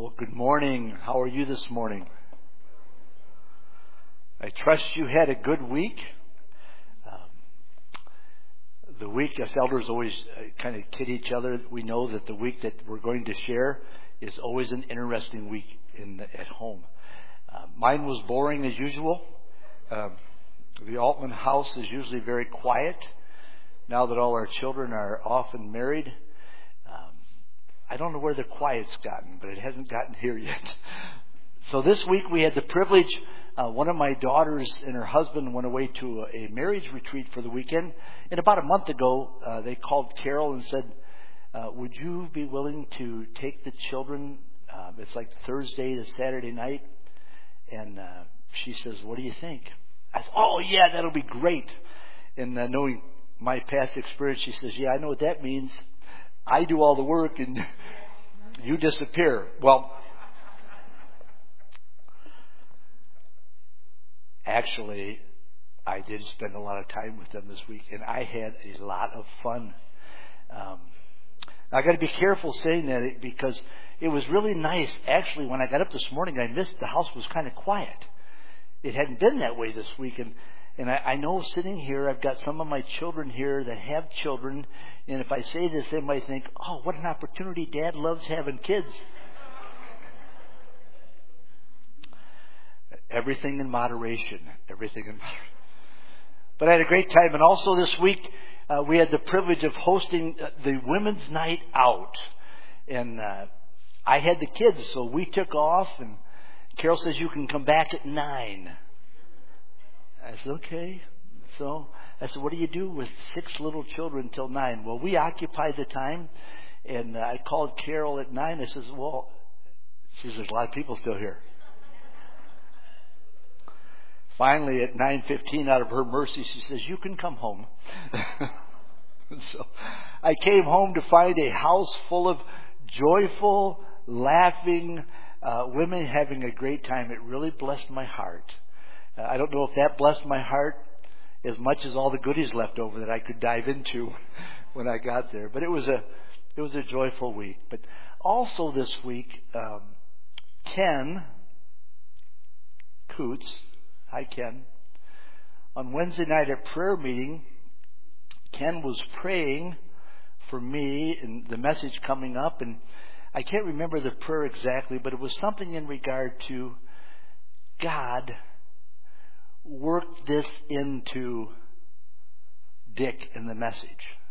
Well, good morning. How are you this morning? I trust you had a good week. The week, us elders always kind of kid each other. We know that the week that we're going to share is always an interesting week at home. Mine was boring as usual. The Altman house is usually very quiet. Now that all our children are off and married, I don't know where the quiet's gotten, but it hasn't gotten here yet. So this week we had the privilege, one of my daughters and her husband went away to a marriage retreat for the weekend. And about a month ago, they called Carol and said, would you be willing to take the children? It's like Thursday to Saturday night. And she says, what do you think? I said, oh, yeah, that'll be great. And knowing my past experience, she says, yeah, I know what that means. I do all the work and you disappear. Well, actually, I did spend a lot of time with them this week, and I had a lot of fun. I got to be careful saying that because it was really nice. Actually, when I got up this morning, I missed the house was kind of quiet. It hadn't been that way this week, and I know sitting here, I've got some of my children here that have children, and if I say this, they might think, oh, what an opportunity. Dad loves having kids. Everything in moderation. Everything in moderation. But I had a great time. And also this week, we had the privilege of hosting the Women's Night Out. And I had the kids, so we took off. And Carol says, you can come back at 9. I said, okay. So I said, what do you do with 6 little children till 9? Well, we occupied the time. And I called Carol at 9. I says, well, she says, there's a lot of people still here. Finally, at 9:15, out of her mercy, she says, you can come home. So I came home to find a house full of joyful, laughing women having a great time. It really blessed my heart. I don't know if that blessed my heart as much as all the goodies left over that I could dive into when I got there. But it was a joyful week. But also this week, Ken Coots, hi, Ken. On Wednesday night at prayer meeting, Ken was praying for me and the message coming up. And I can't remember the prayer exactly, but it was something in regard to God worked this into Dick in the message.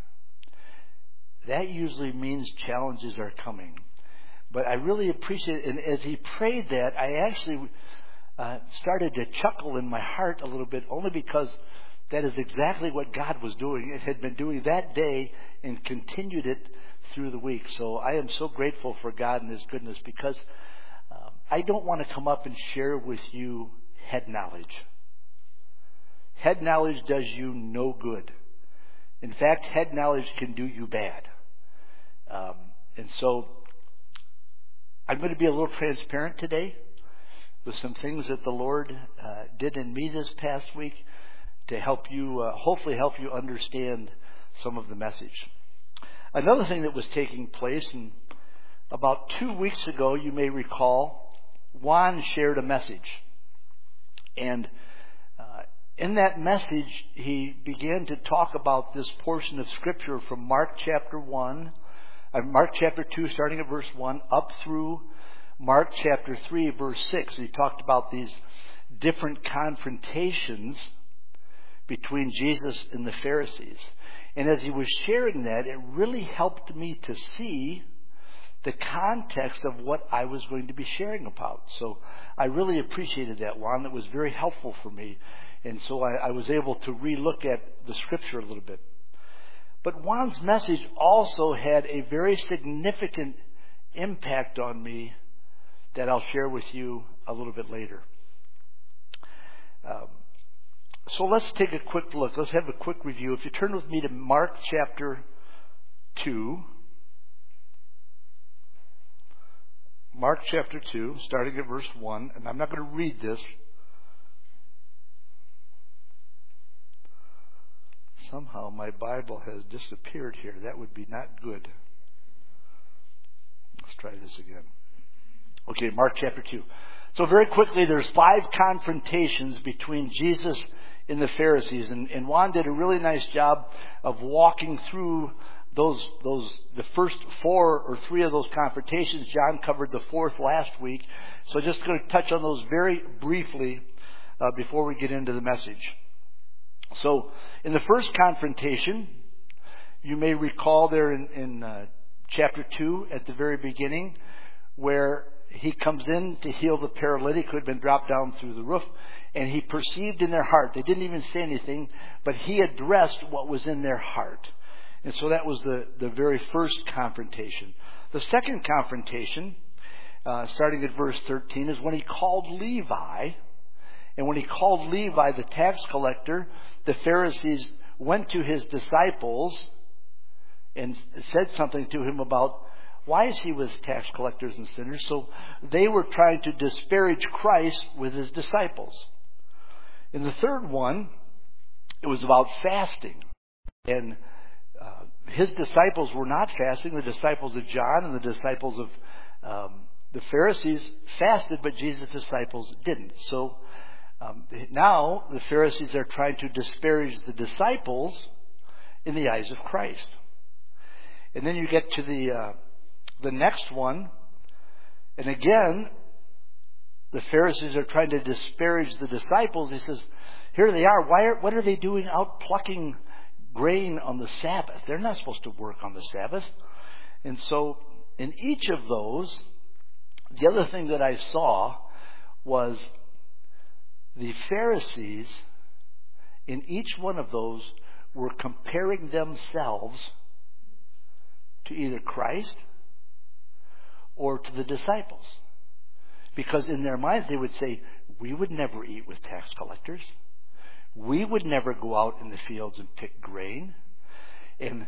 That usually means challenges are coming. But I really appreciate it. And as he prayed that, I actually started to chuckle in my heart a little bit, only because that is exactly what God was doing. It had been doing that day and continued it through the week. So I am so grateful for God and His goodness, because I don't want to come up and share with you head knowledge. Head knowledge does you no good. In fact, head knowledge can do you bad. And so I'm going to be a little transparent today with some things that the Lord did in me this past week to help you, hopefully help you understand some of the message. Another thing that was taking place, and about 2 weeks ago, you may recall, Juan shared a message. And in that message, he began to talk about this portion of Scripture from Mark chapter 2, starting at verse 1, up through Mark chapter 3, verse 6. He talked about these different confrontations between Jesus and the Pharisees. And as he was sharing that, it really helped me to see the context of what I was going to be sharing about. So I really appreciated that, Juan. It was very helpful for me. And so I was able to relook at the Scripture a little bit. But Juan's message also had a very significant impact on me that I'll share with you a little bit later. So let's take a quick look. Let's have a quick review. If you turn with me to Mark chapter 2. Mark chapter 2, starting at verse 1. And I'm not going to read this. Somehow my Bible has disappeared here. That would be not good. Let's try this again. Okay, Mark chapter 2. So very quickly, there's 5 confrontations between Jesus and the Pharisees. And Juan did a really nice job of walking through the first 4 or 3 of those confrontations. John covered the 4th last week. So just going to touch on those very briefly before we get into the message. So in the first confrontation, you may recall there in chapter 2 at the very beginning, where he comes in to heal the paralytic who had been dropped down through the roof, and he perceived in their heart. They didn't even say anything, but he addressed what was in their heart. And so that was the very first confrontation. The second confrontation, starting at verse 13, is when he called Levi. And when he called Levi, the tax collector, the Pharisees went to his disciples and said something to him about, why is he with tax collectors and sinners? So they were trying to disparage Christ with his disciples. In the third one, it was about fasting. And his disciples were not fasting. The disciples of John and the disciples of the Pharisees fasted, but Jesus' disciples didn't. So now the Pharisees are trying to disparage the disciples in the eyes of Christ. And then you get to the next one, and again, the Pharisees are trying to disparage the disciples. He says, here they are. What are they doing out plucking grain on the Sabbath? They're not supposed to work on the Sabbath. And so in each of those, the other thing that I saw was the Pharisees in each one of those were comparing themselves to either Christ or to the disciples. Because in their minds they would say, we would never eat with tax collectors. We would never go out in the fields and pick grain. And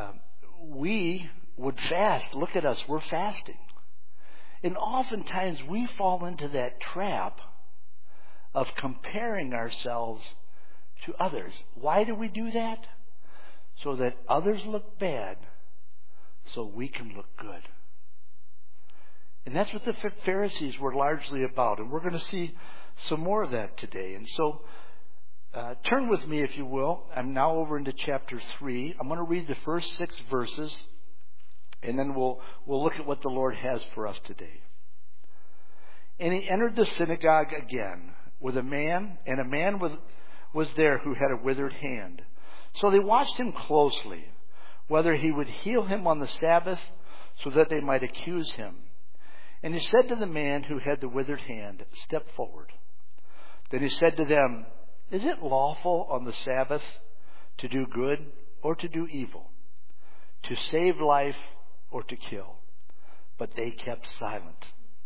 we would fast. Look at us, we're fasting. And oftentimes we fall into that trap of comparing ourselves to others. Why do we do that? So that others look bad, so we can look good. And that's what the Pharisees were largely about. And we're going to see some more of that today. And so turn with me, if you will. I'm now over into chapter 3. I'm going to read the first 6 verses, and then we'll look at what the Lord has for us today. And he entered the synagogue again with a man, and a man was there who had a withered hand. So they watched him closely, whether he would heal him on the Sabbath, so that they might accuse him. And he said to the man who had the withered hand, step forward. Then he said to them, is it lawful on the Sabbath to do good or to do evil, to save life or to kill? But they kept silent.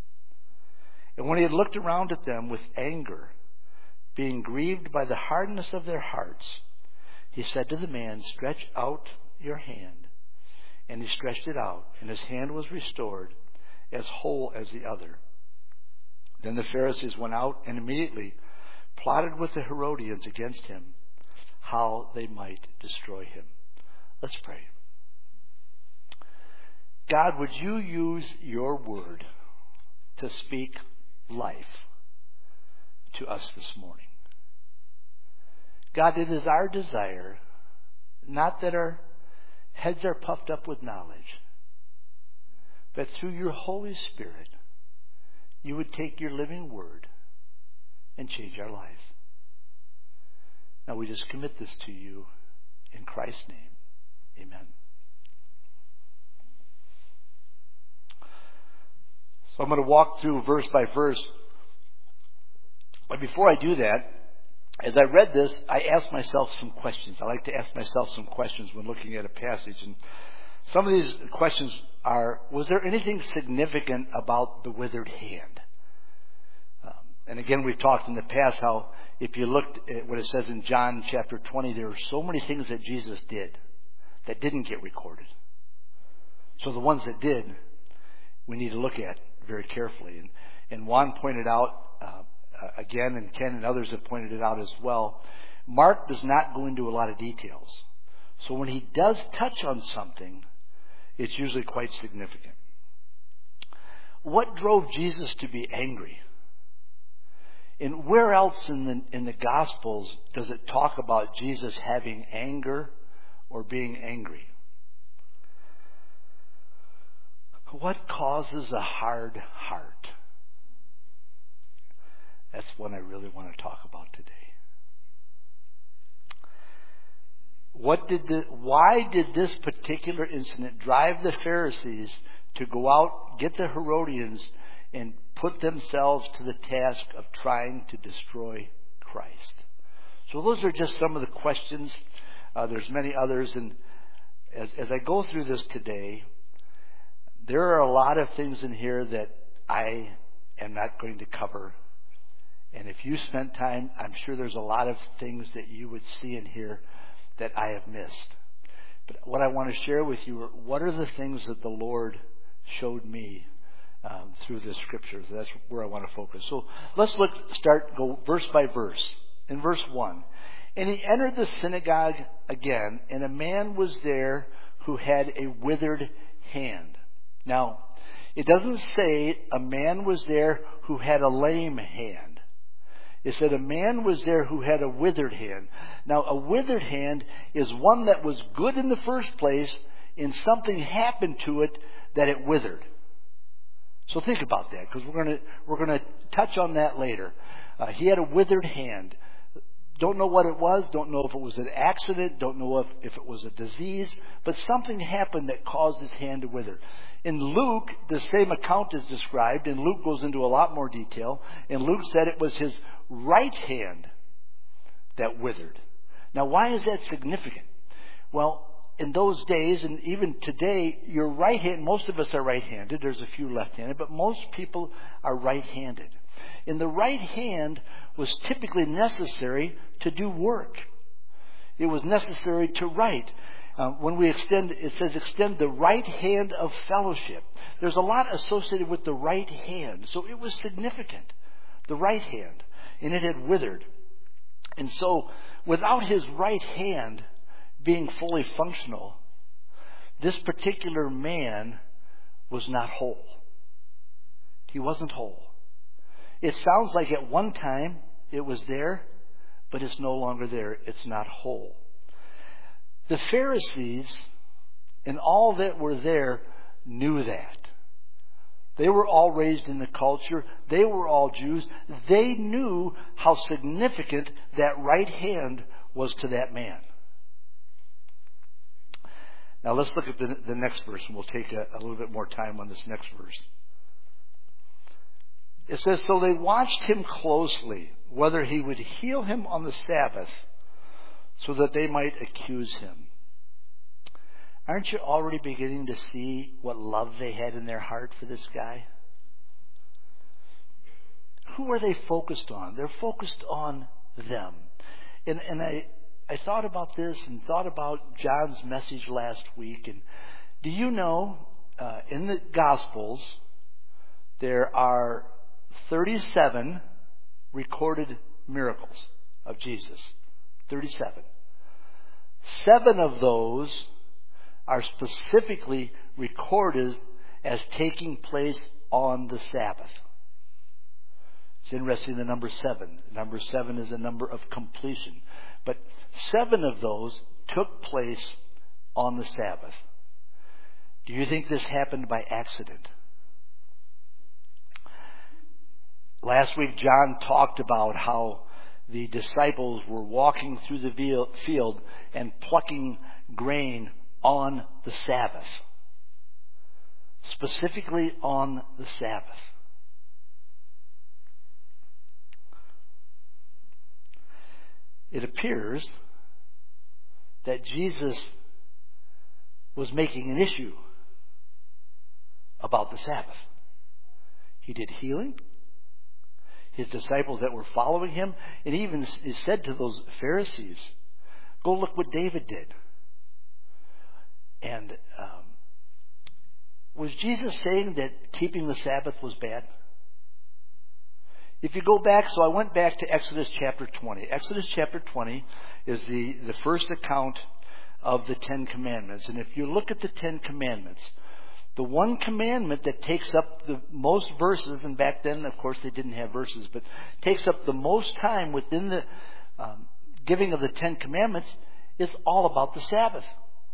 And when he had looked around at them with anger, being grieved by the hardness of their hearts, he said to the man, stretch out your hand. And he stretched it out, and his hand was restored, as whole as the other. Then the Pharisees went out and immediately plotted with the Herodians against him, how they might destroy him. Let's pray. God, would you use your word to speak life to us this morning? God, it is our desire, not that our heads are puffed up with knowledge, but through your Holy Spirit, you would take your living word and change our lives. Now we just commit this to you in Christ's name. Amen. So I'm going to walk through verse by verse. But before I do that, as I read this, I asked myself some questions. I like to ask myself some questions when looking at a passage. And some of these questions are, was there anything significant about the withered hand? And again, we've talked in the past how if you looked at what it says in John chapter 20, there are so many things that Jesus did that didn't get recorded. So the ones that did, we need to look at very carefully. And Juan pointed out, again, and Ken and others have pointed it out as well, Mark does not go into a lot of details. So when he does touch on something, it's usually quite significant. What drove Jesus to be angry? And where else in the Gospels does it talk about Jesus having anger or being angry? What causes a hard heart? That's what I really want to talk about today. Why did this particular incident drive the Pharisees to go out, get the Herodians, and put themselves to the task of trying to destroy Christ? So those are just some of the questions. There's many others, and as I go through this today, there are a lot of things in here that I am not going to cover. And if you spent time, I'm sure there's a lot of things that you would see in here that I have missed. But what I want to share with you are what are the things that the Lord showed me through this scripture. That's where I want to focus. So let's go verse by verse. In verse 1, and he entered the synagogue again, and a man was there who had a withered hand. Now, it doesn't say a man was there who had a lame hand. It said a man was there who had a withered hand. Now, a withered hand is one that was good in the first place, and something happened to it that it withered. So think about that, because we're going to touch on that later. He had a withered hand. Don't know what it was. Don't know if it was an accident. Don't know if it was a disease. But something happened that caused his hand to wither. In Luke, the same account is described, and Luke goes into a lot more detail. And Luke said it was his right hand that withered. Now, why is that significant? Well, in those days, and even today, your right hand, most of us are right-handed. There's a few left-handed, but most people are right-handed. And the right hand was typically necessary to do work. It was necessary to write. When we extend, it says extend the right hand of fellowship. There's a lot associated with the right hand. So it was significant. The right hand. And it had withered. And so without his right hand being fully functional, this particular man was not whole. He wasn't whole. It sounds like at one time it was there, but it's no longer there. It's not whole. The Pharisees and all that were there knew that. They were all raised in the culture. They were all Jews. They knew how significant that right hand was to that man. Now let's look at the next verse, and we'll take a little bit more time on this next verse. It says, so they watched him closely, whether he would heal him on the Sabbath, so that they might accuse him. Aren't you already beginning to see what love they had in their heart for this guy? Who are they focused on? They're focused on them. And I thought about this and thought about John's message last week. And do you know, in the Gospels, there are 37 recorded miracles of Jesus. 37. 7 of those are specifically recorded as taking place on the Sabbath. It's interesting, the number 7. Number 7 is a number of completion. But 7 of those took place on the Sabbath. Do you think this happened by accident? Last week, John talked about how the disciples were walking through the field and plucking grain on the Sabbath. Specifically on the Sabbath. It appears that Jesus was making an issue about the Sabbath. He did healing. His disciples that were following him, and he even said to those Pharisees, go look what David did. And was Jesus saying that keeping the Sabbath was bad? If you go back, so I went back to Exodus chapter 20. Exodus chapter 20 is the first account of the Ten Commandments. And if you look at the Ten Commandments, The one commandment that takes up the most verses, and back then, of course, they didn't have verses, but takes up the most time within the giving of the Ten Commandments is all about the Sabbath.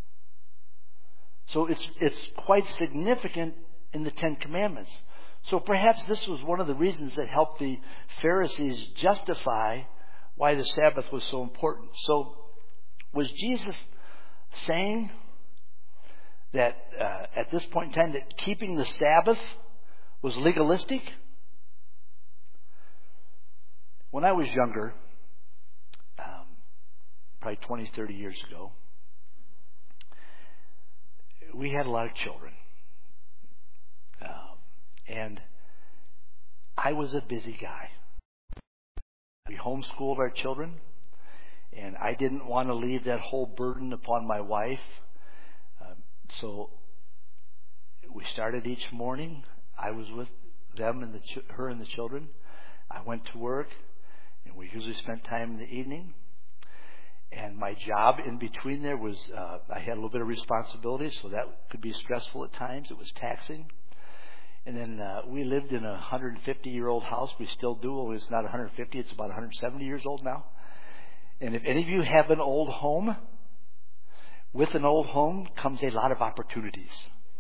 So it's quite significant in the Ten Commandments. So perhaps this was one of the reasons that helped the Pharisees justify why the Sabbath was so important. So was Jesus saying that at this point in time that keeping the Sabbath was legalistic? When I was younger, probably 20, 30 years ago, we had a lot of children. And I was a busy guy. We homeschooled our children, and I didn't want to leave that whole burden upon my wife. So we started each morning. I was with them and her and the children. I went to work, and we usually spent time in the evening. And my job in between there was, I had a little bit of responsibility, so that could be stressful at times. It was taxing. And then we lived in a 150-year-old house. We still do. Well, it's not 150. It's about 170 years old now. And if any of you have an old home, with an old home comes a lot of opportunities.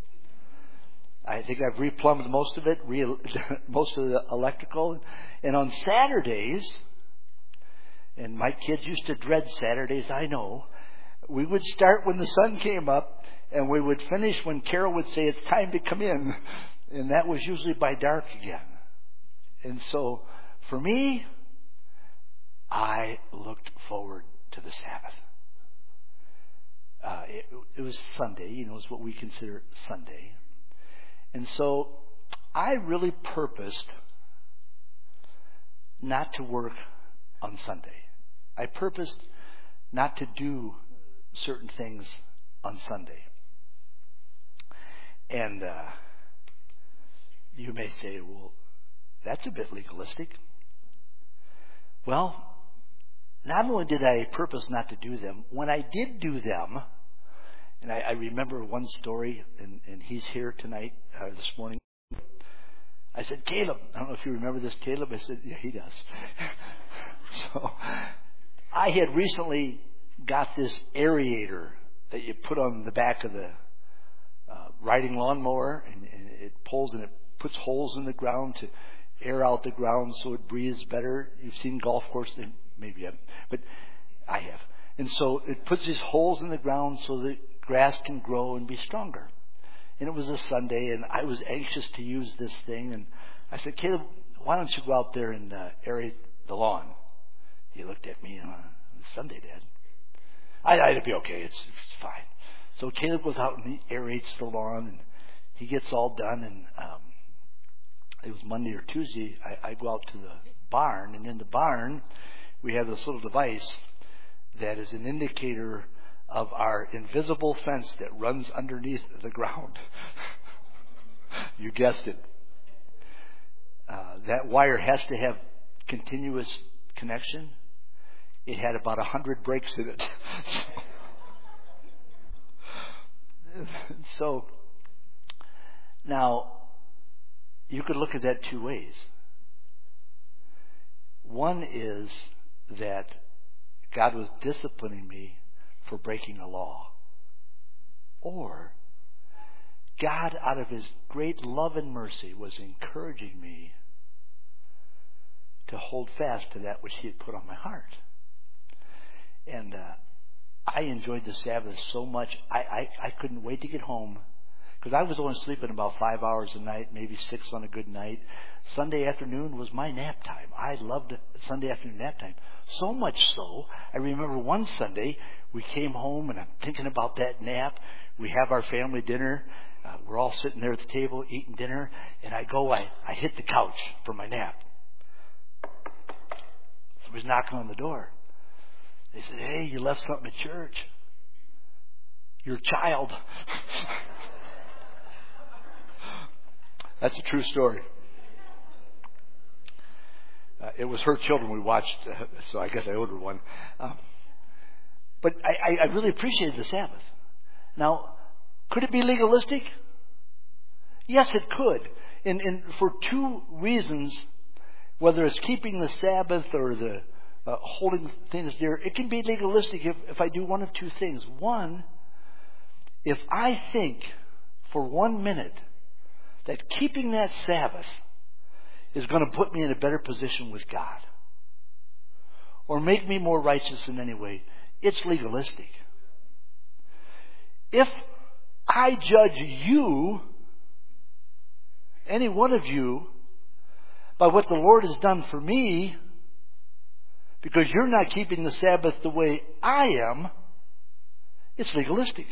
I think I've replumbed most of it, most of the electrical. And on Saturdays, and my kids used to dread Saturdays, I know, we would start when the sun came up, and we would finish when Carol would say, "It's time to come in." And that was usually by dark again. And so, for me, I looked forward to the Sabbath. It was Sunday, it's what we consider Sunday. And so, I really purposed not to work on Sunday. I purposed not to do certain things on Sunday. And you may say, well, that's a bit legalistic. Well, not only did I purpose not to do them, when I did do them, and I remember one story, and he's here tonight, this morning. I said, "Caleb," I don't know if you remember this, Caleb. I said, "Yeah, he does." So I had recently got this aerator that you put on the back of the riding lawnmower, and it pulls and it puts holes in the ground to air out the ground so it breathes better. You've seen golf courses, maybe you haven't, but I have. And so it puts these holes in the ground so the grass can grow and be stronger. And it was a Sunday, and I was anxious to use this thing. And I said, "Caleb, why don't you go out there and aerate the lawn?" He looked at me, "It's Sunday, Dad." I'd be okay. It's fine. So Caleb goes out and he aerates the lawn, and he gets all done. And it was Monday or Tuesday. I go out to the barn, and in the barn we have this little device that is an indicator of our invisible fence that runs underneath the ground. You guessed it. That wire has to have continuous connection. It had about 100 breaks in it. So, now, you could look at that two ways. One is that God was disciplining me for breaking a law. Or, God, out of His great love and mercy, was encouraging me to hold fast to that which He had put on my heart. And I enjoyed the Sabbath so much, I couldn't wait to get home. Because I was only sleeping about 5 hours a night, maybe 6 on a good night. Sunday afternoon was my nap time. I loved Sunday afternoon nap time. So much so, I remember one Sunday, we came home and I'm thinking about that nap. We have our family dinner. We're all sitting there at the table eating dinner. And I hit the couch for my nap. Somebody's knocking on the door. They said, "Hey, you left something at church. Your child." That's a true story. It was her children we watched, so I guess I owed her one. But I really appreciated the Sabbath. Now, could it be legalistic? Yes, it could. And for two reasons, whether it's keeping the Sabbath or the holding things dear, it can be legalistic if I do one of two things. One, if I think for 1 minute that keeping that Sabbath is going to put me in a better position with God or make me more righteous in any way, it's legalistic. If I judge you, any one of you, by what the Lord has done for me, because you're not keeping the Sabbath the way I am, it's legalistic.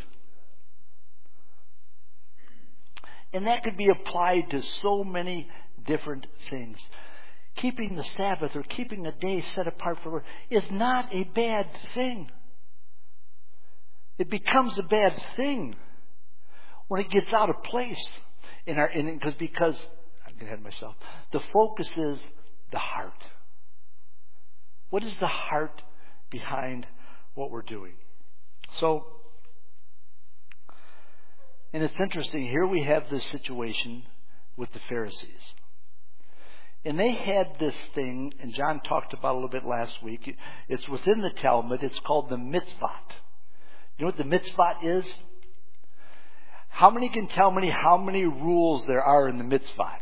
And that could be applied to so many different things. Keeping the Sabbath or keeping a day set apart for the Lord is not a bad thing. It becomes a bad thing when it gets out of place because I'm getting ahead of myself. The focus is the heart. What is the heart behind what we're doing? So, and it's interesting, here we have this situation with the Pharisees. And they had this thing, and John talked about it a little bit last week. It's within the Talmud. It's called the mitzvot. You know what the mitzvot is? How many can tell me how many rules there are in the mitzvot?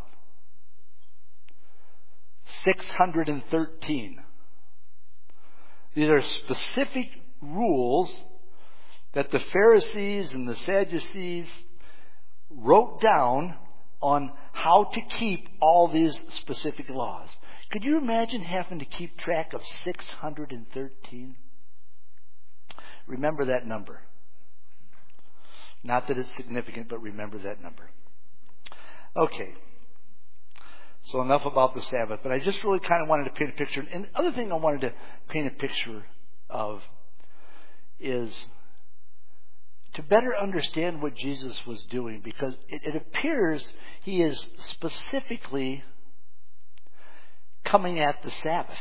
613. These are specific rules that the Pharisees and the Sadducees wrote down on how to keep all these specific laws. Could you imagine having to keep track of 613? Remember that number. Not that it's significant, but remember that number. Okay. So enough about the Sabbath, but I just really kind of wanted to paint a picture. And the other thing I wanted to paint a picture of is to better understand what Jesus was doing, because it appears he is specifically coming at the Sabbath.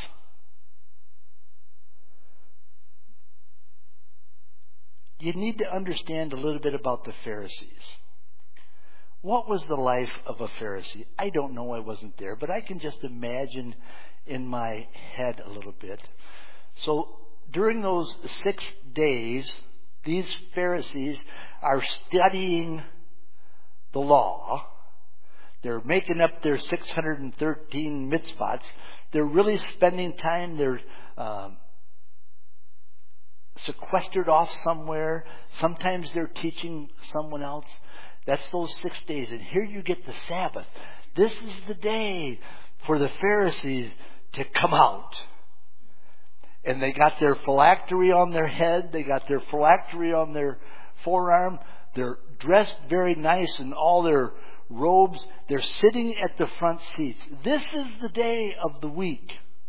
You need to understand a little bit about the Pharisees. What was the life of a Pharisee? I don't know, I wasn't there, but I can just imagine in my head a little bit. So during those 6 days, these Pharisees are studying the law. They're making up their 613 mitzvahs. They're really spending time. They're sequestered off somewhere. Sometimes they're teaching someone else. That's those 6 days. And here you get the Sabbath. This is the day for the Pharisees to come out. And they got their phylactery on their head. They got their phylactery on their forearm. They're dressed very nice in all their robes. They're sitting at the front seats. This is the day of the week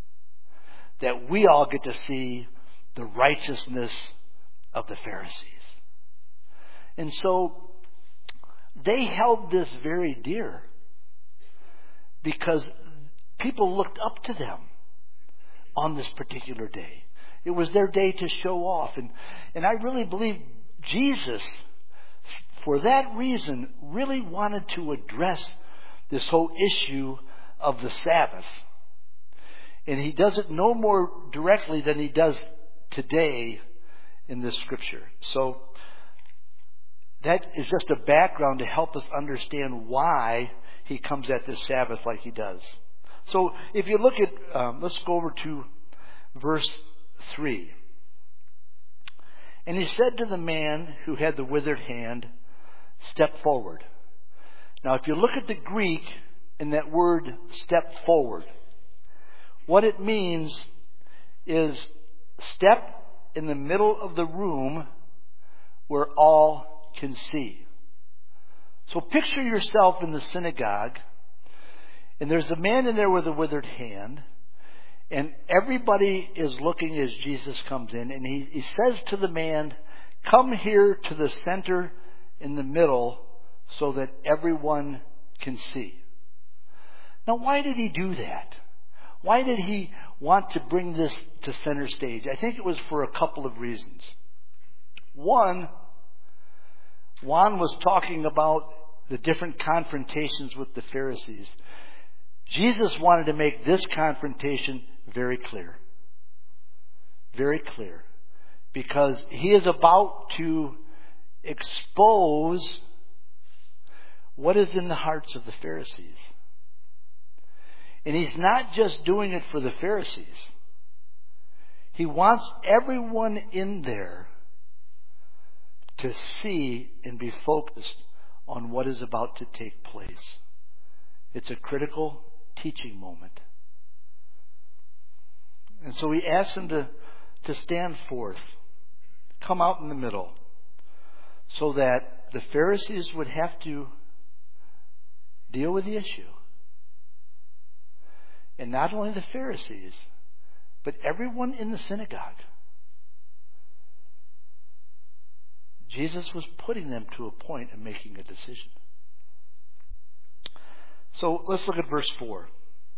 that we all get to see the righteousness of the Pharisees. And so they held this very dear because people looked up to them on this particular day. It was their day to show off. And I really believe Jesus, for that reason, really wanted to address this whole issue of the Sabbath. And he does it no more directly than he does today in this scripture. So that is just a background to help us understand why he comes at this Sabbath like he does. So if you look at, let's go over to verse 3. And he said to the man who had the withered hand, step forward. Now if you look at the Greek in that word step forward, what it means is step in the middle of the room where all can see. So picture yourself in the synagogue, and there's a man in there with a withered hand, and everybody is looking as Jesus comes in, and he says to the man, come here to the center in the middle so that everyone can see. Now why did he do that? Why did he want to bring this to center stage? I think it was for a couple of reasons. One, Juan was talking about the different confrontations with the Pharisees, Jesus wanted to make this confrontation very clear. Very clear. Because he is about to expose what is in the hearts of the Pharisees. And he's not just doing it for the Pharisees. He wants everyone in there to see and be focused on what is about to take place. It's a critical teaching moment. And so he asks them to stand forth, come out in the middle, so that the Pharisees would have to deal with the issue. And not only the Pharisees, but everyone in the synagogue. Jesus was putting them to a point of making a decision. So let's look at verse 4.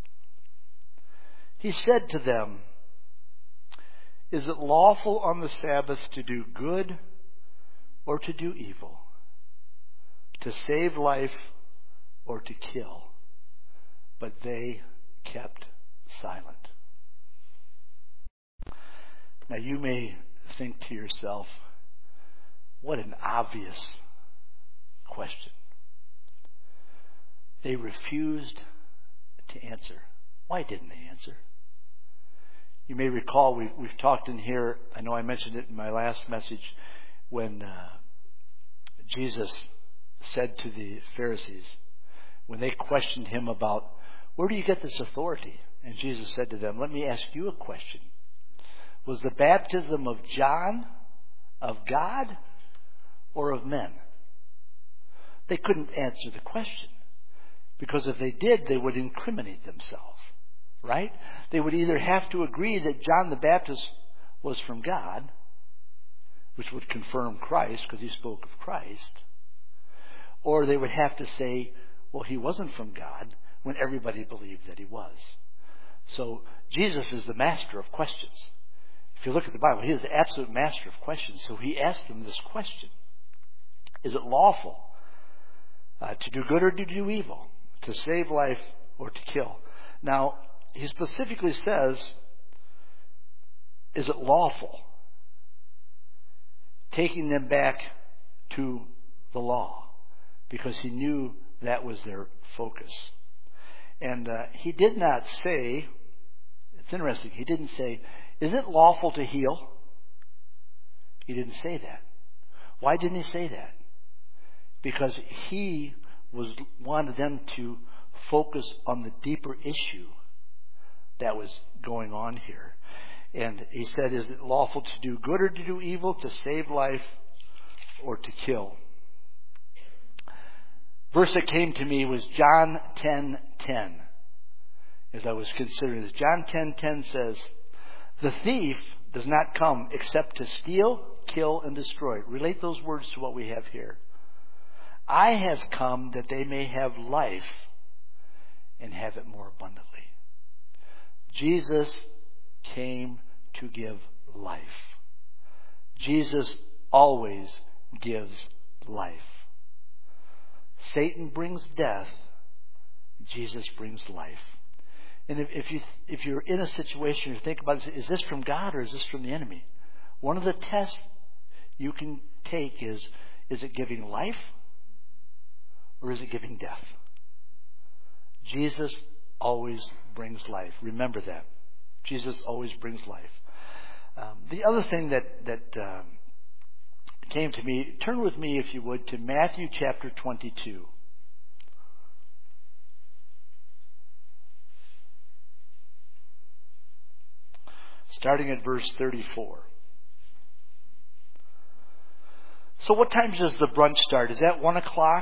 He said to them, "Is it lawful on the Sabbath to do good or to do evil? To save life or to kill?" But they kept silent. Now you may think to yourself, what an obvious question. They refused to answer. Why didn't they answer? You may recall we've talked in here, I know I mentioned it in my last message, when Jesus said to the Pharisees, when they questioned him about, where do you get this authority? And Jesus said to them, let me ask you a question. Was the baptism of John of God or of men? They couldn't answer the question, because if they did, they would incriminate themselves, right? They would either have to agree that John the Baptist was from God, which would confirm Christ because he spoke of Christ, or they would have to say, well, he wasn't from God, when everybody believed that he was. So Jesus is the master of questions. If you look at the Bible, he is the absolute master of questions. So he asked them this question: is it lawful to do good or to do evil? To save life or to kill? Now, he specifically says, is it lawful? Taking them back to the law, because he knew that was their focus. And he did not say, it's interesting, he didn't say, is it lawful to heal? He didn't say that. Why didn't he say that? Because he wanted them to focus on the deeper issue that was going on here. And he said, is it lawful to do good or to do evil, to save life or to kill? Verse that came to me was John 10:10. As I was considering this, John 10:10 says, "The thief does not come except to steal, kill, and destroy." Relate those words to what we have here. "I have come that they may have life and have it more abundantly." Jesus came to give life. Jesus always gives life. Satan brings death. Jesus brings life. And if you're in a situation, you think about, is this from God or is this from the enemy? One of the tests you can take is it giving life or is it giving death? Jesus always brings life. Remember that. Jesus always brings life. The other thing that came to me, turn with me, if you would, to Matthew chapter 22. Starting at verse 34. So what time does the brunch start? Is that 1 o'clock?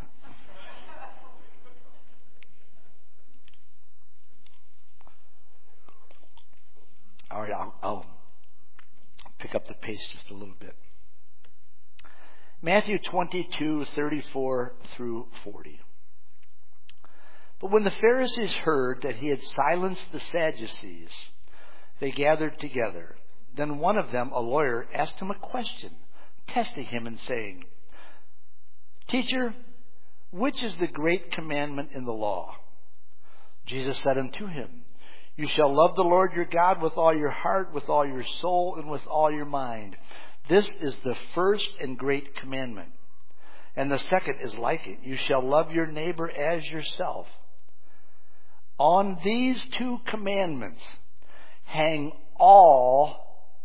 All right, I'll pick up the pace just a little bit. Matthew 22:34 through 40. "But when the Pharisees heard that he had silenced the Sadducees, they gathered together. Then one of them, a lawyer, asked him a question, testing him and saying, 'Teacher, which is the great commandment in the law? Jesus said unto him, You shall love the Lord your God with all your heart, with all your soul, and with all your mind. This is the first and great commandment. And the second is like it. You shall love your neighbor as yourself. On these two commandments hang all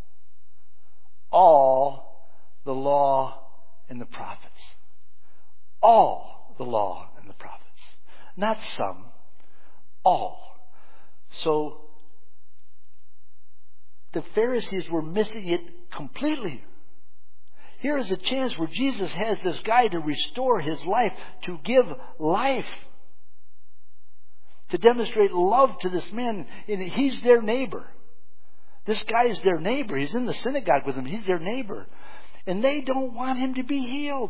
the law and the prophets. All the law and the prophets. Not some. All. So the Pharisees were missing it completely. Here is a chance where Jesus has this guy to restore his life, to give life, to demonstrate love to this man. And he's their neighbor. This guy is their neighbor. He's in the synagogue with them. He's their neighbor. And they don't want him to be healed.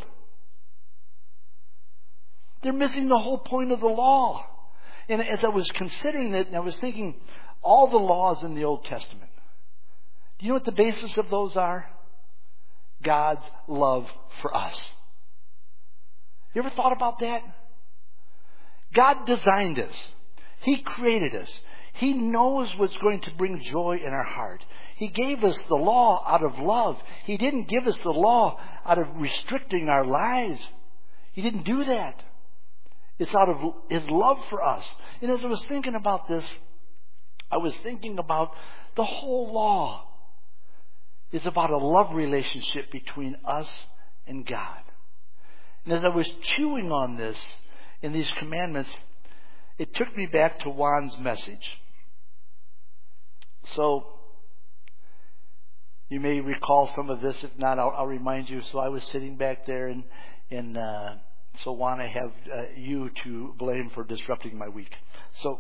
They're missing the whole point of the law. And as I was considering it, and I was thinking, all the laws in the Old Testament, do you know what the basis of those are? God's love for us. You ever thought about that? God designed us. He created us. He knows what's going to bring joy in our heart. He gave us the law out of love. He didn't give us the law out of restricting our lives. He didn't do that. It's out of His love for us. And as I was thinking about this, I was thinking about the whole law is about a love relationship between us and God. And as I was chewing on this in these commandments, it took me back to Juan's message. So, you may recall some of this. If not, I'll remind you. So I was sitting back there, and so Juan, I have you to blame for disrupting my week. So,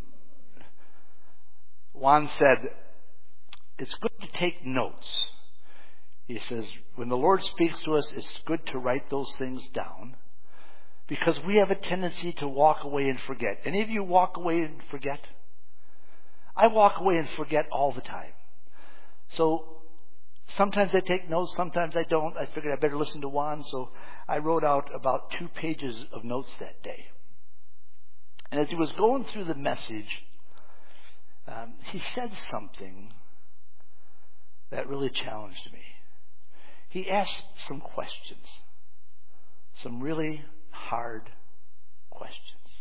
Juan said, it's good to take notes. He says, when the Lord speaks to us, it's good to write those things down, because we have a tendency to walk away and forget. Any of you walk away and forget? I walk away and forget all the time. So sometimes I take notes, sometimes I don't. I figured I better listen to Juan, so I wrote out about 2 pages of notes that day. And as he was going through the message, he said something that really challenged me. He asked some questions, some really hard questions.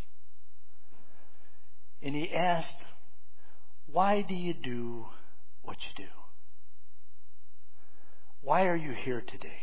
And he asked, why do you do what you do? Why are you here today?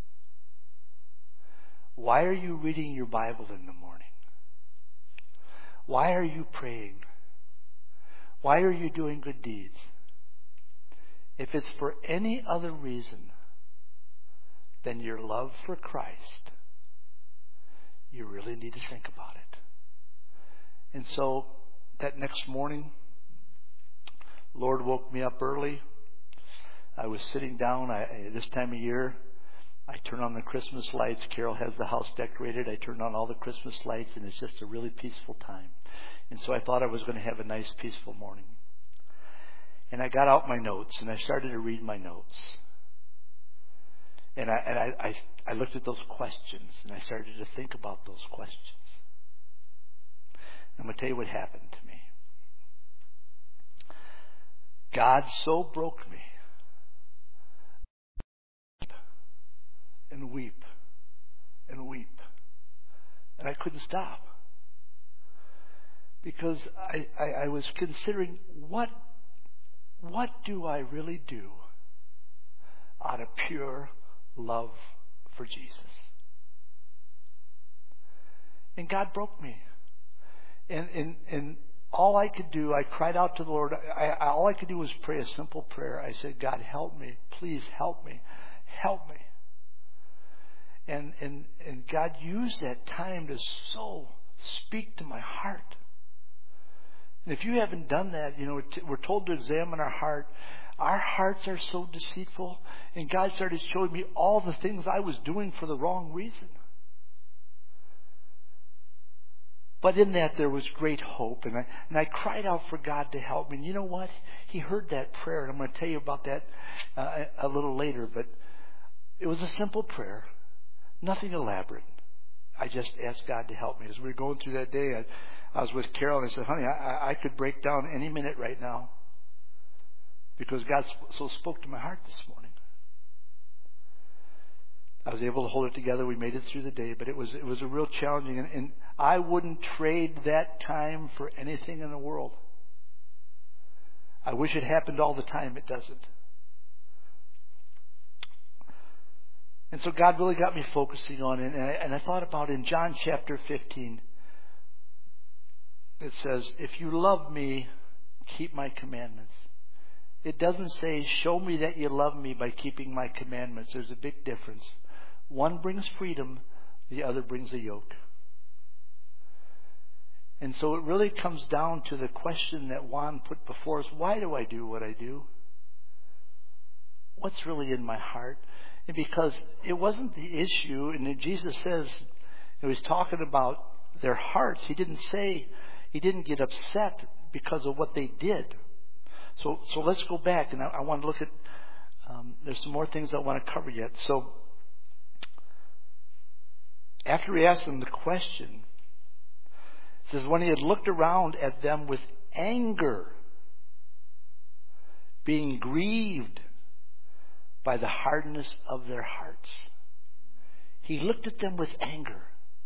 Why are you reading your Bible in the morning? Why are you praying? Why are you doing good deeds? If it's for any other reason than your love for Christ, you really need to think about it. And so that next morning, Lord woke me up early. I was sitting down. This time of year, I turn on the Christmas lights. Carol has the house decorated. I turned on all the Christmas lights, and it's just a really peaceful time. And so I thought I was going to have a nice, peaceful morning. And I got out my notes, and I started to read my notes. And I looked at those questions, and I started to think about those questions. I'm going to tell you what happened to me. God so broke me. And weep. And weep. And I couldn't stop. Because I was considering, what do I really do out of pure love for Jesus? And God broke me. And all I could do, I cried out to the Lord. All I could do was pray a simple prayer. I said, God, help me. Please help me. Help me. And God used that time to so speak to my heart. And if you haven't done that, we're told to examine our heart. Our hearts are so deceitful. And God started showing me all the things I was doing for the wrong reason. But in that there was great hope. And I cried out for God to help me. And you know what? He heard that prayer. And I'm going to tell you about that a little later. But it was a simple prayer. Nothing elaborate. I just asked God to help me. As we were going through that day, I was with Carol and I said, honey, I could break down any minute right now because God so spoke to my heart this morning. I was able to hold it together. We made it through the day, but it was a real challenging, and I wouldn't trade that time for anything in the world. I wish it happened all the time. It doesn't. And so God really got me focusing on it, and I thought about in John chapter 15, it says, if you love me, keep my commandments. It doesn't say, show me that you love me by keeping my commandments. There's a big difference. One brings freedom, the other brings a yoke. And so it really comes down to the question that Juan put before us. Why do I do what I do? What's really in my heart? And because it wasn't the issue, and Jesus says, he was talking about their hearts. He didn't get upset because of what they did. So let's go back, and I want to look at, there's some more things I want to cover yet. So after he asked them the question, it says, when he had looked around at them with anger, being grieved by the hardness of their hearts. He looked at them with anger.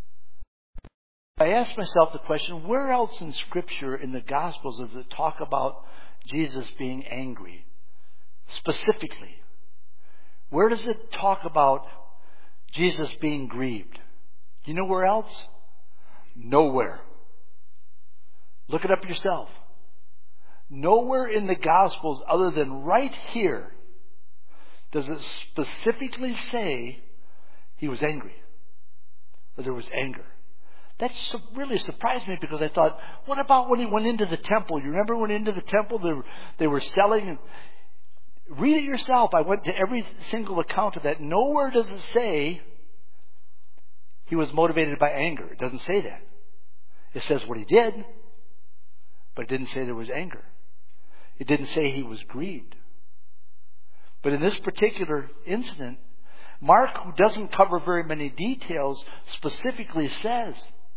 I asked myself the question, where else in Scripture, in the Gospels, does it talk about Jesus being angry? Specifically. Where does it talk about Jesus being grieved? Do you know where else? Nowhere. Look it up yourself. Nowhere in the Gospels other than right here does it specifically say he was angry, or there was anger. That really surprised me because I thought, what about when he went into the temple? You remember when into the temple they were selling? Read it yourself. I went to every single account of that. Nowhere does it say he was motivated by anger. It doesn't say that. It says what he did, but it didn't say there was anger. It didn't say he was grieved. But in this particular incident, Mark, who doesn't cover very many details, specifically says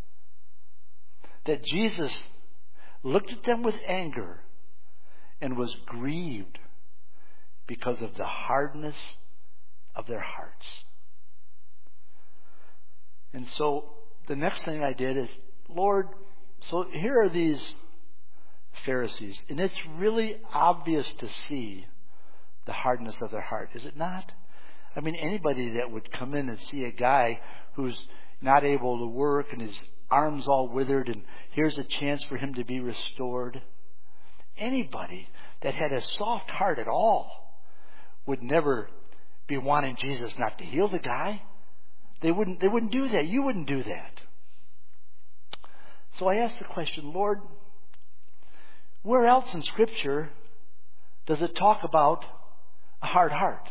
that Jesus looked at them with anger and was grieved because of the hardness of their hearts. And so the next thing I did is, Lord, so here are these Pharisees, and it's really obvious to see the hardness of their heart, is it not? I mean, anybody that would come in and see a guy who's not able to work and his arms all withered, and here's a chance for him to be restored. Anybody that had a soft heart at all would never be wanting Jesus not to heal the guy. They wouldn't do that. You wouldn't do that. So I asked the question, Lord, where else in Scripture does it talk about a hard heart?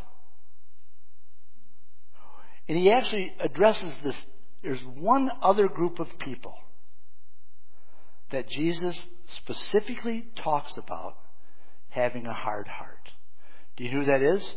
And he actually addresses this. There's one other group of people that Jesus specifically talks about having a hard heart. Do you know who that is?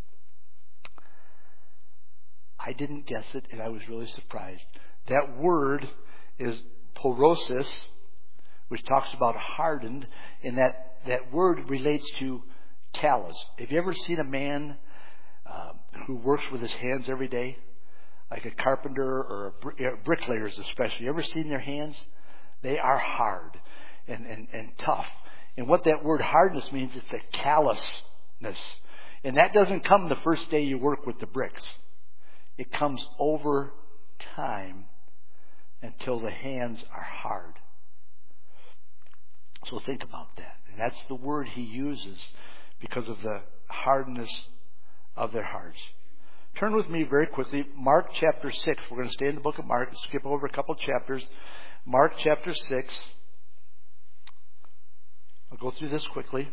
I didn't guess it, and I was really surprised. That word is porosis, which talks about hardened, and that word relates to callous. Have you ever seen a man who works with his hands every day? Like a carpenter or bricklayers especially. You ever seen their hands? They are hard and tough. And what that word hardness means, it's a callousness. And that doesn't come the first day you work with the bricks. It comes over time until the hands are hard. So think about that. And that's the word he uses because of the hardness of their hearts. Turn with me very quickly. Mark chapter 6. We're going to stay in the book of Mark. Skip over a couple chapters. Mark chapter 6. I'll go through this quickly.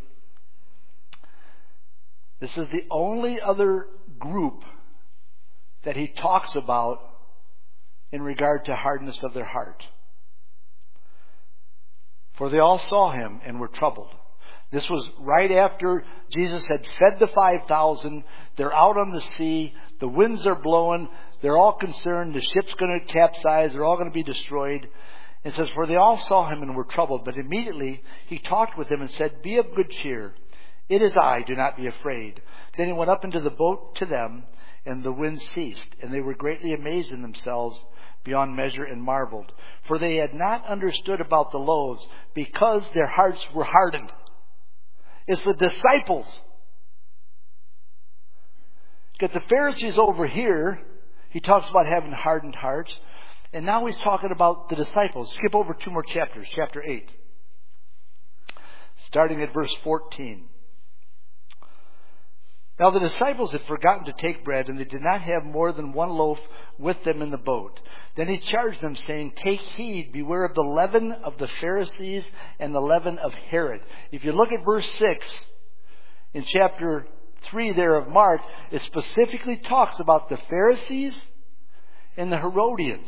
This is the only other group that he talks about in regard to hardness of their heart. For they all saw him and were troubled. This was right after Jesus had fed the 5,000. They're out on the sea. The winds are blowing. They're all concerned. The ship's going to capsize. They're all going to be destroyed. It says, for they all saw him and were troubled. But immediately he talked with them and said, be of good cheer. It is I. Do not be afraid. Then he went up into the boat to them, and the wind ceased. And they were greatly amazed in themselves beyond measure and marveled. For they had not understood about the loaves, because their hearts were hardened. It's the disciples. Get the Pharisees over here. He talks about having hardened hearts. And now he's talking about the disciples. Skip over 2 more chapters. Chapter 8. Starting at verse 14. Now the disciples had forgotten to take bread, and they did not have more than one loaf with them in the boat. Then he charged them, saying, take heed, beware of the leaven of the Pharisees and the leaven of Herod. If you look at verse 6 in chapter 3 there of Mark, it specifically talks about the Pharisees and the Herodians.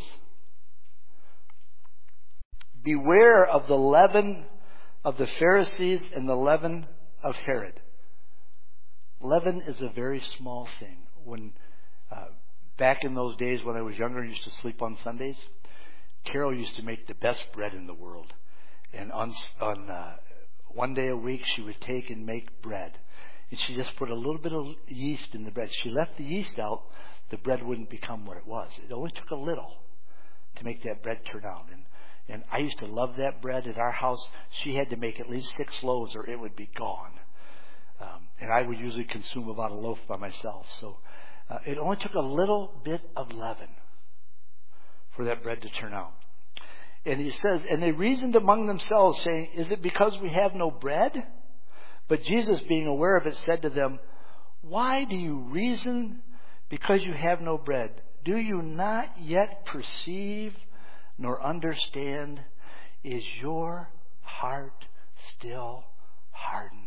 Beware of the leaven of the Pharisees and the leaven of Herod. Leaven is a very small thing. When back in those days when I was younger and used to sleep on Sundays, Carol used to make the best bread in the world. And on one day a week she would take and make bread. And she just put a little bit of yeast in the bread. She left the yeast out, the bread wouldn't become what it was. It only took a little to make that bread turn out. And I used to love that bread at our house. She had to make at least 6 loaves or it would be gone. And I would usually consume about a loaf by myself. So it only took a little bit of leaven for that bread to turn out. And he says, and they reasoned among themselves, saying, is it because we have no bread? But Jesus, being aware of it, said to them, why do you reason because you have no bread? Do you not yet perceive nor understand? Is your heart still hardened?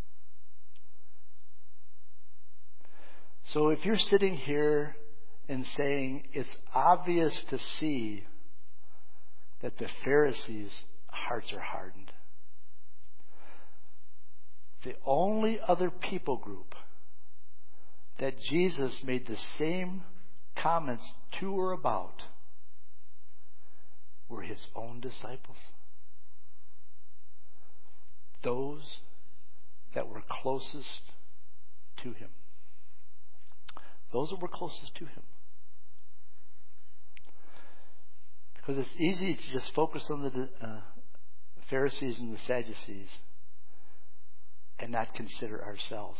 So if you're sitting here and saying it's obvious to see that the Pharisees' hearts are hardened, the only other people group that Jesus made the same comments to or about were his own disciples. Those that were closest to him. Those that were closest to him. Because it's easy to just focus on the Pharisees and the Sadducees and not consider ourselves.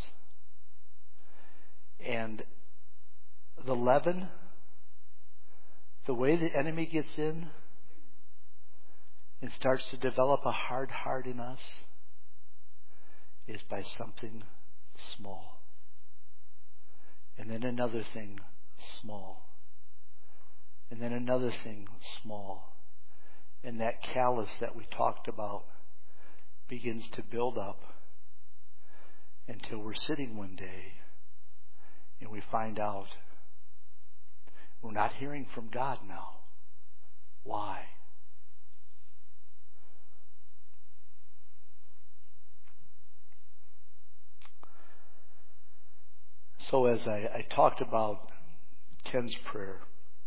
And the leaven, the way the enemy gets in and starts to develop a hard heart in us is by something small. And then another thing small. And then another thing small. And that callus that we talked about begins to build up until we're sitting one day and we find out we're not hearing from God now. Why? So as I talked about Ken's prayer,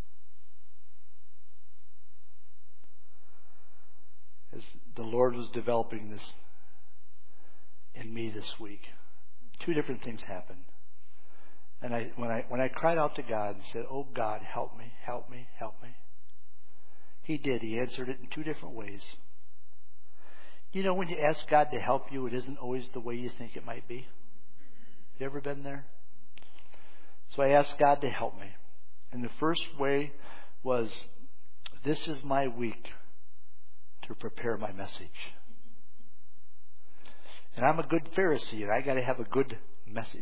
as the Lord was developing this in me this week, 2 different things happened. And when I cried out to God and said, oh God, help me, help me, help me, He did. He answered it in 2 different ways. You know, when you ask God to help you, it isn't always the way you think it might be. You ever been there? So I asked God to help me. And the first way was, this is my week to prepare my message. And I'm a good Pharisee, and I got to have a good message.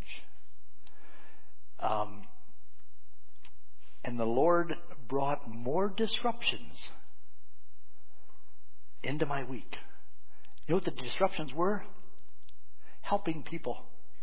And the Lord brought more disruptions into my week. You know what the disruptions were? Helping people.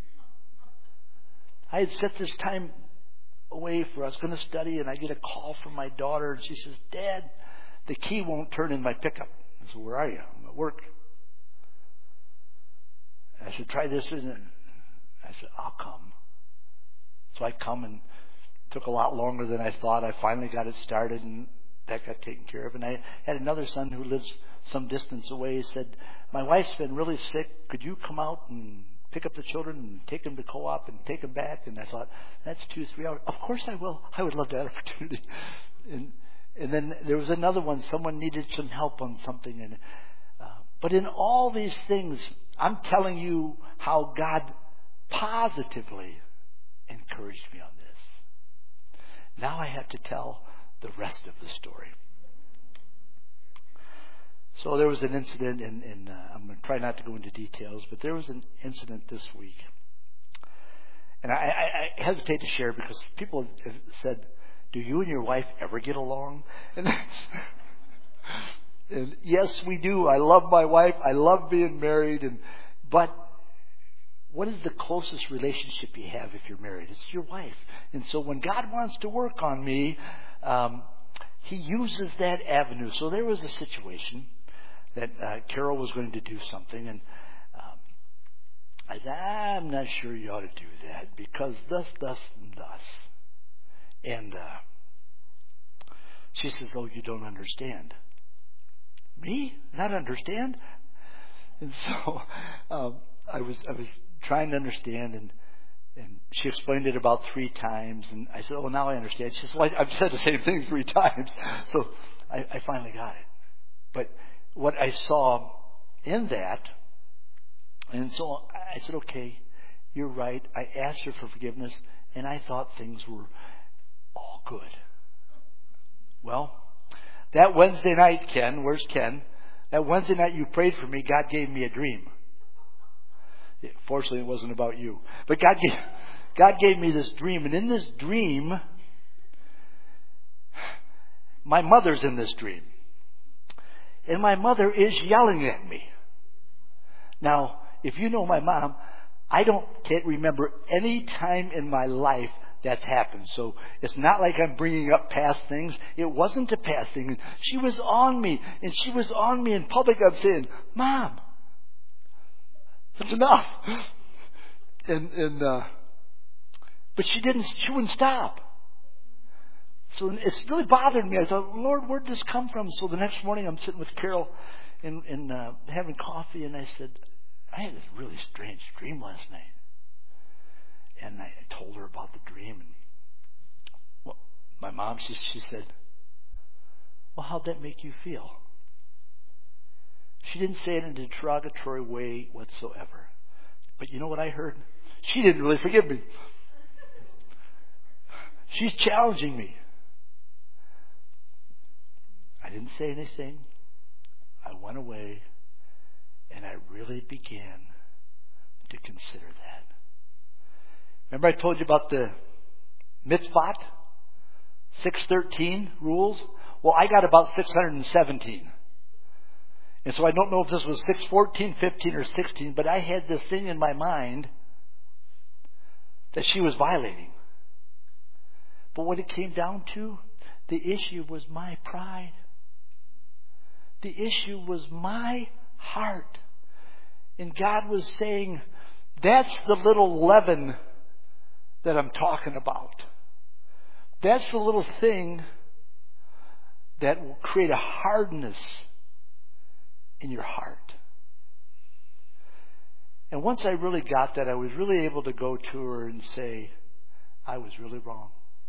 I had set this time away for I was going to study, and I get a call from my daughter, and she says, Dad, the key won't turn in my pickup. I said, where are you? I'm at work. said, try this. And I said, I'll come. So I come, and it took a lot longer than I thought. I finally got it started, and that got taken care of. And I had another son who lives some distance away. He said, my wife's been really sick. Could you come out and pick up the children and take them to co-op and take them back? And I thought, that's 2-3 hours. Of course I will. I would love that opportunity. And then there was another one. Someone needed some help on something. And but in all these things, I'm telling you how God positively encouraged me on this. Now I have to tell the rest of the story. So there was an incident, and I'm going to try not to go into details, but there was an incident this week. And I hesitate to share because people have said, do you and your wife ever get along? And yes, we do. I love my wife. I love being married. But what is the closest relationship you have if you're married? It's your wife. And so when God wants to work on me, He uses that avenue. So there was a situation that Carol was going to do something, and I said, I'm not sure you ought to do that because thus, and thus. And she says, oh, you don't understand. Me? Not understand? And so I was trying to understand, and she explained it about 3 times, and I said, oh, now I understand. She said, well, I've said the same thing 3 times. So I finally got it. But what I saw in that, and so I said, okay, you're right. I asked her for forgiveness, and I thought things were all good. Well, that Wednesday night, Ken, where's Ken? That Wednesday night you prayed for me, God gave me a dream. Fortunately, it wasn't about you. But God gave me this dream. And in this dream, my mother's in this dream. And my mother is yelling at me. Now, if you know my mom, I can't remember any time in my life that's happened. So it's not like I'm bringing up past things. It wasn't a past thing. She was on me, and she was on me in public. I'm saying, Mom, that's enough. But she wouldn't stop. So it's really bothered me. I thought, Lord, where'd this come from? So the next morning I'm sitting with Carol and having coffee, and I said, I had this really strange dream last night. And I told her about the dream. And well, my mom, she said, well, how'd that make you feel? She didn't say it in a derogatory way whatsoever. But you know what I heard? She didn't really forgive me. She's challenging me. I didn't say anything. I went away, and I really began to consider that. Remember I told you about the mitzvot? 613 rules? Well, I got about 617. And so I don't know if this was 614, 15, or 16, but I had this thing in my mind that she was violating. But what it came down to, the issue was my pride. The issue was my heart. And God was saying, that's the little leaven that I'm talking about. That's the little thing that will create a hardness in your heart. And once I really got that, I was really able to go to her and say, I was really wrong.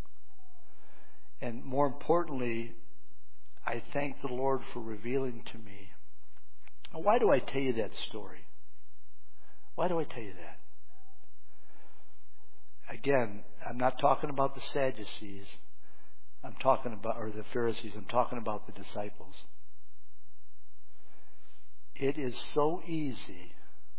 And more importantly, I thank the Lord for revealing to me. Now, why do I tell you that story? Why do I tell you that? Again, I'm not talking about the Sadducees. Or the Pharisees. I'm talking about the disciples. It is so easy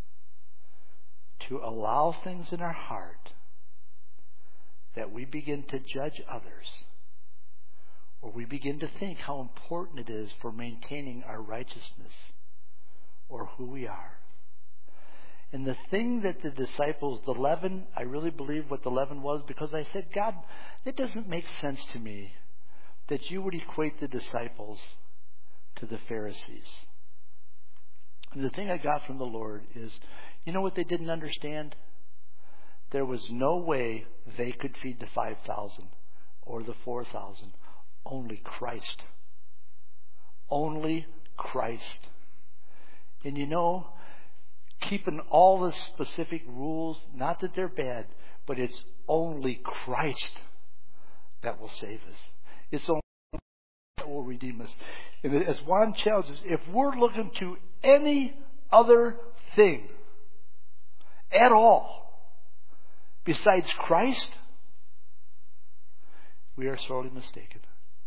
to allow things in our heart that we begin to judge others, or we begin to think how important it is for maintaining our righteousness or who we are. And the thing that the disciples, the leaven, I really believe what the leaven was, because I said, God, it doesn't make sense to me that you would equate the disciples to the Pharisees. And the thing I got from the Lord is, you know what they didn't understand? There was no way they could feed the 5,000 or the 4,000. Only Christ. Only Christ. And you know, keeping all the specific rules, not that they're bad, but it's only Christ that will save us. It's only that will redeem us. And as Juan challenges, if we're looking to any other thing at all besides Christ, we are sorely mistaken.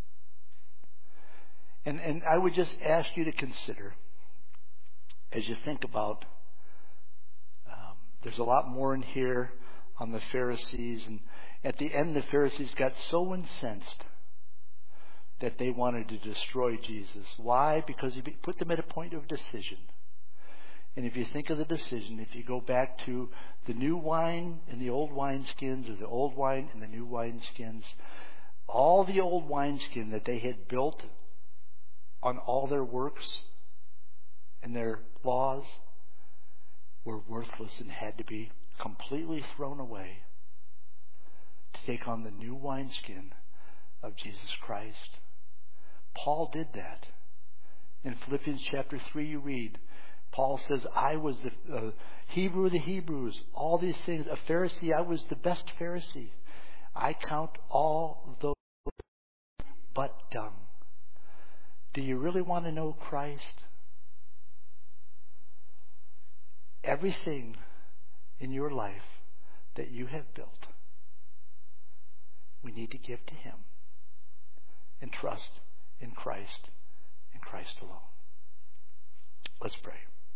And I would just ask you to consider, as you think about, there's a lot more in here on the Pharisees. And at the end, the Pharisees got so incensed that they wanted to destroy Jesus. Why? Because he put them at a point of decision. And if you think of the decision, if you go back to the new wine and the old wineskins, or the old wine and the new wineskins, all the old wineskin that they had built on all their works and their laws were worthless and had to be completely thrown away to take on the new wineskin of Jesus Christ. Paul did that. In Philippians chapter 3 you read, Paul says, I was the Hebrew of the Hebrews, all these things. A Pharisee, I was the best Pharisee. I count all those but dung. Do you really want to know Christ? Everything in your life that you have built, we need to give to Him and trust in Christ and Christ alone. Let's pray.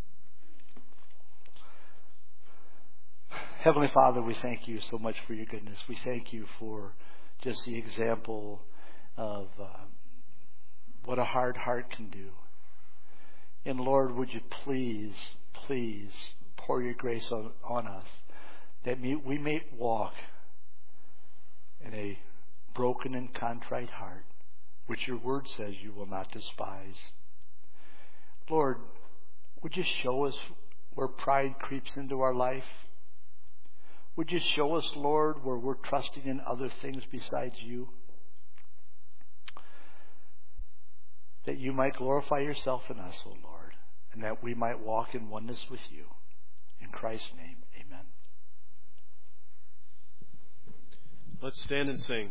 Heavenly Father, we thank you so much for your goodness. We thank you for just the example of what a hard heart can do. And Lord, would you please pour your grace on us, that we may walk in a broken and contrite heart, which your word says you will not despise. Lord, would you show us where pride creeps into our life? Would you show us, Lord, where we're trusting in other things besides you? That you might glorify yourself in us, O Lord, and that we might walk in oneness with you. In Christ's name, amen. Let's stand and sing.